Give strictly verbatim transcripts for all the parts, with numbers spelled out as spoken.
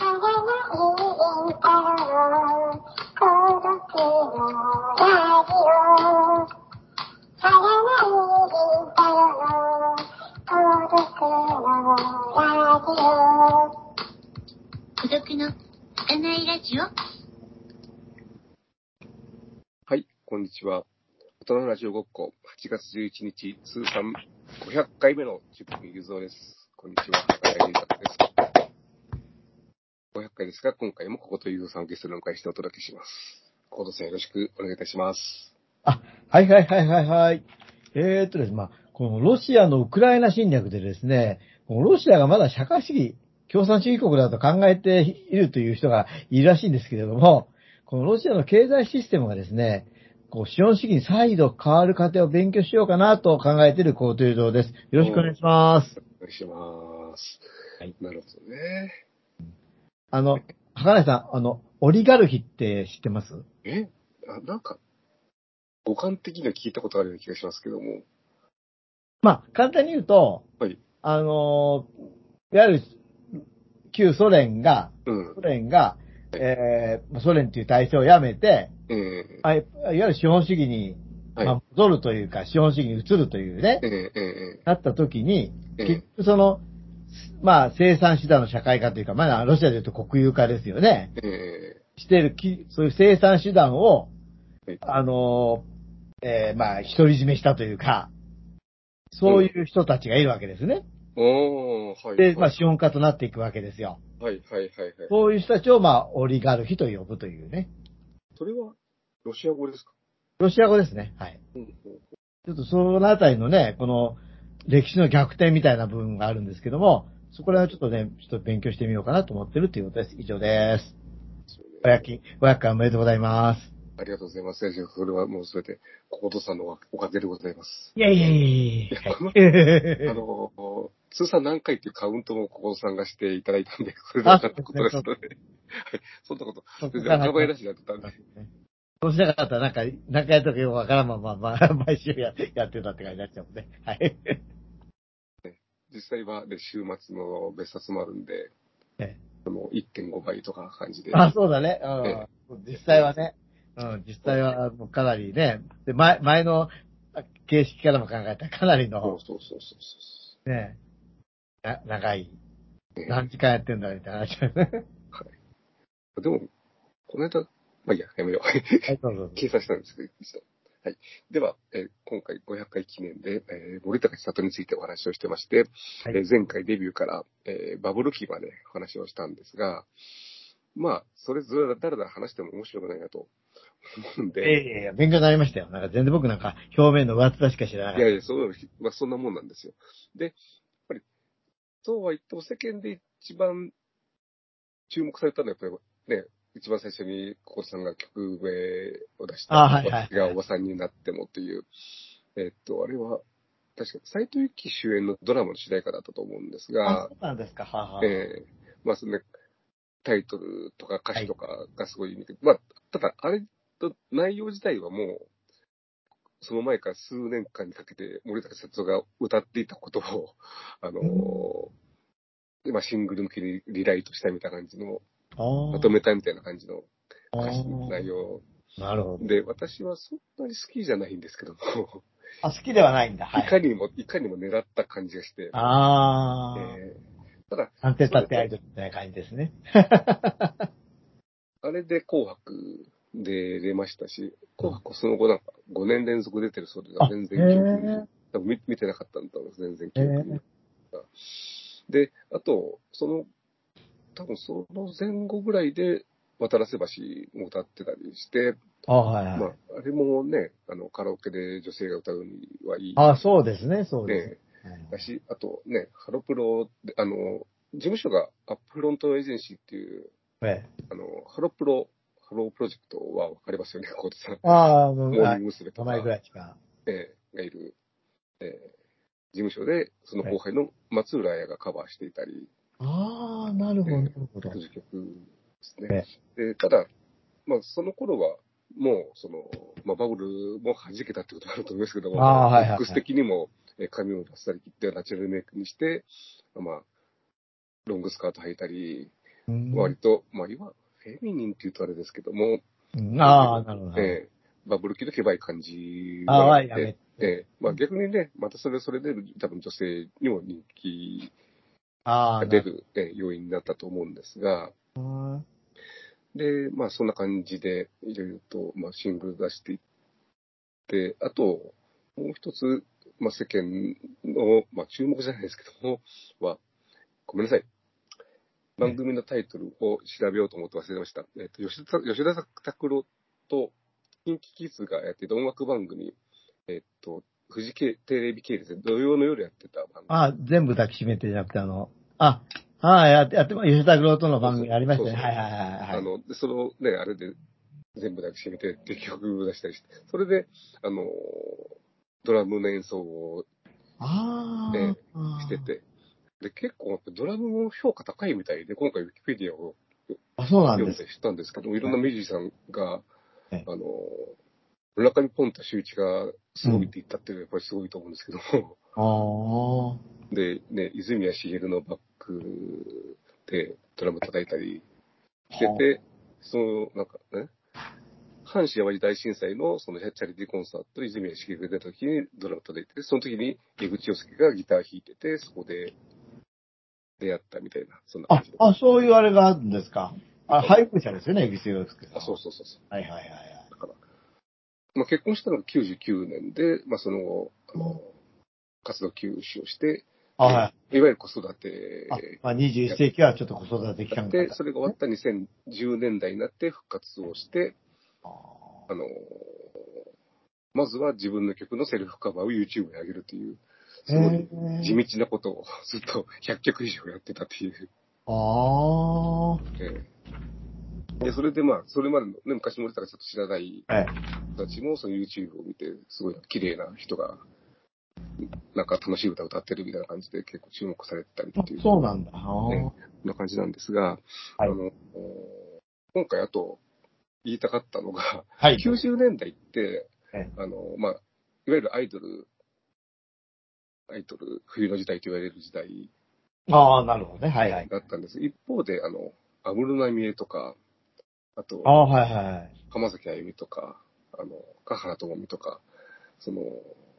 独の拙いラジオ。 はい、こんにちは。大人のラジオごっこ、はちがつじゅういちにち、通算ごひゃっかいめのじゅっぷんゆずおです。こんにちは、高谷優太です。ごひゃっかいですが、今回もこことゆずおさんをゲストにお迎えしてお届けします。コードさんよろしくお願いいたします。 あ、はいはいはいはいはい。えーっとですね、まあ、このロシアのウクライナ侵略でですね、ロシアがまだ社会主義、共産主義国だと考えているという人がいるらしいんですけれども、このロシアの経済システムがですね、こう資本主義に再度変わる過程を勉強しようかなと考えているコートユーゾーです。よろしくお願いします。 お願いします。 はい。 なるほどね。 あの、高梨さん、あの、オリガルヒって知ってます？ えあなんか、五感的には聞いたことあるような気がしますけども。 まあ、簡単に言うと、 はい。 あの、いわゆる旧ソ連が、 うん。 ソ連が、えー、ソ連という体制をやめて、 ええあいわゆる資本主義に、 はい。 まあ、戻るというか、資本主義に移るというね、 えええなった時に、 ええ結局その、まあ、生産手段の社会化というか、まあ、ロシアで言うと国有化ですよね。 ええしているき、そういう生産手段を、 はい。 あの、えー、まあ、独り占めしたというか、そううん。 いう人たちがいるわけですね。 おー、はいで、まあ、 はい。 資本家となっていくわけですよ。 はいはいはいはい。 そういう人たちを、まあ、オリガルヒと呼ぶというね。 それは、ロシア語ですか？ ロシア語ですね。はい。 うんうん。 ちょっとそのあたりのね、この歴史の逆転みたいな部分があるんですけども、そこら辺をちょっとね、ちょっと勉強してみようかなと思ってるということです。以上です。 そうね。 おやき、おやきおめでとうございます。 ありがとうございます。それはもうすべて、コードさんのおかげでございます。 いやいやいやいいや、 やいこの、 や。 あはい。 の、通算何回っていうカウントもコードさんがしていただいたんで、それで分あ、 かったそうですね。そうことですので、はい。そんなこと、 そこ全然から始まっお構いなしになってたんで、 たんですね。そうしなかったらなんか、何回やったかよくわからんまま、まあ、毎週ややってたって感じになっちゃうんで。はい。 実際は、で、週末の別冊もあるんで、いってんごばいとか感じで、 あ、そうだね。 えうん。 え、 実やっております。 際はね。うん、実際はもうかなりね。で、前、前の形式からも考えたらかなりの、 そうそうそうそうそね、な長い。 う。ね、 何時間やってんだみたいな話だよね。 はい。でも、この間、まあいいや、やめよう。 はい、そうそう計算したんですけど、一度。はい。では、えー今回ごひゃっかい記念で、えー森高千里についてお話をしてまして、 はい。 えー前回デビューから、えーバブル期までお話をしたんですが、まあ、それずらだらだら話しても面白くないなと思うんで、 ええいやいや、勉強になりましたよ。なんか全然僕なんか表面の上っ面しか知らなかった。 いやいや、そう、まあそんなもんなんですよ。で、やっぱり、そうは言っても世間で一番注目されたのは、やっぱりね、一番最初にココさんが曲名を出した、 あはいはい私がはい。 おばさんになってもという、えっと、あれは、確か、斎藤由貴主演のドラマの主題歌だったと思うんですあ、 が、 そうなんですか。はあ、はあはあ、 えー、まあ、そのね、タイトルとか歌はい。 詞とかがすごい見て、まあ、ただ、あれと内容自体はもう、その前から数年間にかけて森高千里が歌っていたことを、あのうん。 ー、まあ、シングル向けにリライトしたみたいな感じの、まとあめたみたいな感じのあ、あ歌詞の内容あ、なるほど。 で、私はそんなに好きじゃないんですけども、 あ、好きではないんだ。はいはい。 いかにも、いかにも狙った感じがして、 ああ、 えー、ただ、 安定そうですね。 立ってアイドルみたいな感じですね。 あれで紅白で出ましたし、 うん、 紅白その後なんかごねん連続出てるそうで、 あ、 全へ然記憶に、 え、 多分見見てなかったんだと思います。全然へ記憶になえ、 かった。で、あと、その、多分その前後ぐらいで、渡良瀬橋も歌ってたりして、 あ、はいはまあ、 い。 あれもね、あの、カラオケで女性が歌うにはいあ、 いそうですね、そうですね。 ね、 はいはい、 だし、あとね、ハロプロで、あの、事務所がアップフロントエージェンシーっていう、 ええ。 あの、ハロプロ、ハロープロジェクトはわかりますよね、コートさん。 ああ、もう、あ、 モーニング娘。と名前ぐか、 らいしか。 えーがいる、えー事務所で、そのはい。 後輩の松浦綾がカバーしていたり、 ああ、なるほど、なえるほど。 ー、曲ですね。 ええ。 で、ただ、まあ、その頃は、もう、その、まあ、バブルも弾けたってことがあると思いますけども、 ああ、 ルックスはいはいはい。 的にも、えー髪をバッサリ切ってナチュラルメイクにして、まあ、ロングスカート履いたり、 割と、まあ、いわフェミニンって言うとあれですけども、 うん、ああ、なるほど。 えー、バブル期のケバい感じああ、 はあっやめて、 て。 えー、まあ逆にね、またそれそれで多分女性にも人気ああ、 が出る、えー、要因になったと思うんですが、 なるで、まあそんな感じでいろいろと、まあ、シングル出していって、あと、もう一つ、まあ世間の、まあ注目じゃないですけども、は、ごめんなさい。番組のタイトルを調べようと思って忘れました。えっ、と、吉田、吉田拓郎と、キンキキッズがやっていた音楽番組、えっ、と、フジテレビ系列で土曜の夜やってた番組。 ああ、全部抱きしめてじゃなくて、あの、あ、ああ、やって、やって、吉田黒との番組ありましたね。 そうそうはいはいはいはい。 あの、でそのね、あれで全部抱きしめてって曲を出したりして、それで、あの、ドラムの演奏を、 あえーしてて、で、結構やっぱドラムも評価高いみたいで、今回ウィキペディアをあ、そうなんです。 読んで知ったんですけど、いろんなミュージシャンが、 はいあの、村上ポンタ秀一がすごいってうん言ったっていうのはやっぱりすごいと思うんですけども、 ああ。 で、ね、泉谷しげるのバックでドラム叩いたりしてて、その、なんかね、阪神淡路大震災のそのチャリティーコンサート、泉谷しげるが出た時にドラム叩いて、その時に江口洋介がギター弾いてて、そこで出会ったみたいな、そんな感あ、 じで。 あ、そういうあれがあるんですか。あ、配偶者ですよね、エビス洋介さんあ、 は。 そうそうそうそう。 はいはいはいはい。 だから、まあ、結婚したのがきゅうじゅうきゅうねんで、まあ、その後、あの、活動休止をして、 あ、はい。 いわゆる子育あ、 てまあ、にじゅういっ世紀はちょっと子育て期間があっやって、それが終わったにせんじゅうねんだいになって復活をして、 た。 あの、まずは自分の曲のセルフカバーを YouTube に上げるという、すごい地へ道なことをずっとひゃっきょく以上やってたっていう。 ああ。 えーで、それでまあ、それまでの、ね、昔も俺たちがちょっと知らないはい。 人たちもその YouTube を見て、すごい綺麗な人が、なんか楽しい歌を歌ってるみたいな感じで結構注目されてたりあっていう、 そうなんだ。あね、 ーそんな感じなんですが、あはい。 の、今回あと言いたかったのが、 はい。 きゅうじゅうねんだいって、 えあの、まあ、いわゆるアイドル、アイドル、冬の時代と言われる時代、 ああ、なるほどね。はいはね、 い。 だったんです。一方で、あの、安室奈美恵とか、あと、 ああ、はいはいはい。 浜崎あゆみとか、あの、香原朋美とか、その、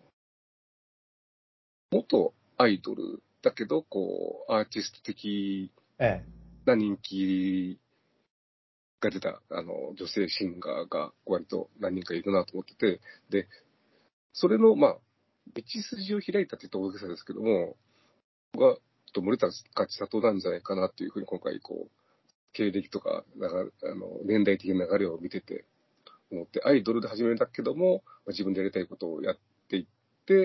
元アイドルだけど、こう、アーティスト的ええ。 な人気が出た、あの、女性シンガーが割と何人かいるなと思ってて、で、それの、まあ、道筋を開いたって言ったら大げさですけども、僕は、ちょっと森田勝里なんじゃないかなっていうふうに今回、こう、経歴とか、流れあの、年代的な流れを見てて思って、アイドルで始めたけども、自分でやりたいことをやっていって、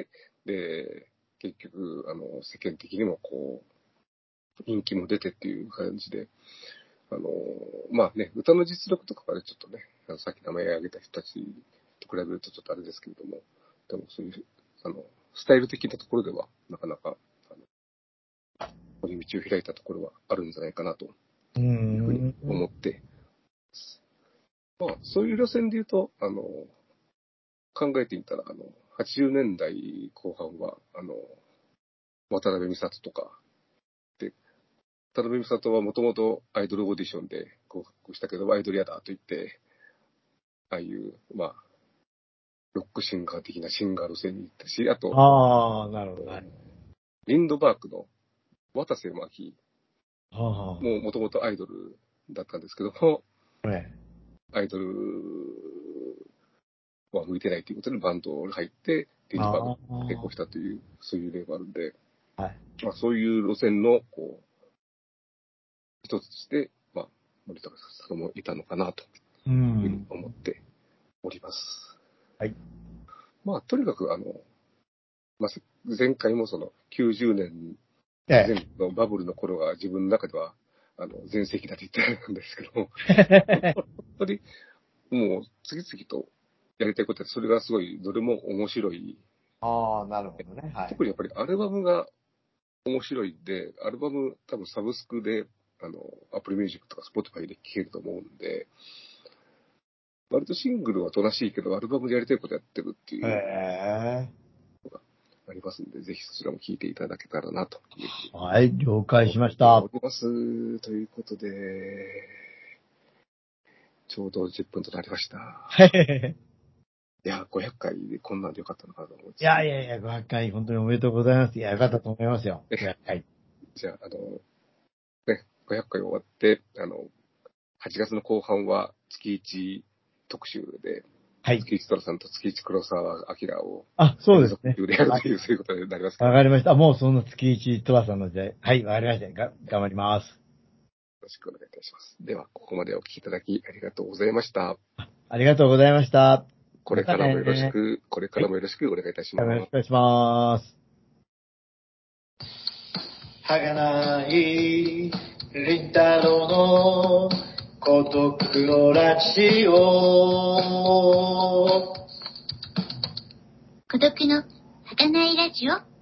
で、結局、あの、世間的にもこう、人気も出てっていう感じで、あの、まあね、歌の実力とかはね、ちょっとね、あのさっき名前挙げた人たちと比べるとちょっとあれですけれども、でもそういう、あの、スタイル的なところでは、なかなか、あの、堀道を開いたところはあるんじゃないかなとうーいうふうにん。 思って、まあ、そういう路線で言うと、あの、考えてみたら、あの、はちじゅうねんだいこう半は、あの、渡辺美里とか、で、渡辺美里はもともとアイドルオーディションで合格したけど、アイドルやだと言って、ああいう、まあ、ロックシンガー的なシンガー路線に行ったし、あと、 ああ、なるほど。はい。 リンドバークの渡瀬真希はももともとアイドルだったんですけども、 あ。えアイドルは向いてないということでバンドに入って、リえ。 ンドバーグあ成功したという、そういう例があるんで、 あ。はい。 まあそういう路線の、こう、一つとして、まあ、森高さんもいたのかなとういうふうにん。 思っております。 はい。 まあ、とにかく、あの、まあ、前回もそのきゅうじゅうねんええ。 前のバブルの頃が自分の中では、あの、全盛期だって言ってるんですけども、本当にもう次々とやりたいことで、それがすごい、どれも面白い。 ああ、なるほどね。はい。 特にやっぱりアルバムが面白いんで、アルバム多分サブスクで、あの、アプリミュージックとかスポティファイで聴けると思うんで、割とシングルはおとなしいけど、アルバムでやりたいことやってるってへいうえ。 ありますんで、ぜひそちらも聞いていただけたらなというふうに。 はい、了解しました。 おります。ということで、ちょうどじゅっぷんとなりました。いや、ごひゃっかいでこんなんでよかったのかなと思います。 いやいやいや、ごひゃっかい本当におめでとうございます。いや、よかったと思いますよ。はい。 じゃあ、あの、ね、ごひゃっかい終わって、あの、はちがつの後半は月いち特集で、はい。月いちトラさんと月いち黒沢明を、 あ、そうですね。 でやるという、そういうことになりますか。 わかりました。もうその月いちトラさんの時代。はい、わかりました。が、頑張ります。よろしくお願いいたします。では、ここまでお聞きいただきありがとうございました。 ありがとうございました。 これからもよろしく、これからもよろしくお願いいたします。 よろしくお願いします。 儚い林太郎の孤独のラジオ、 孤独の儚いラジオ。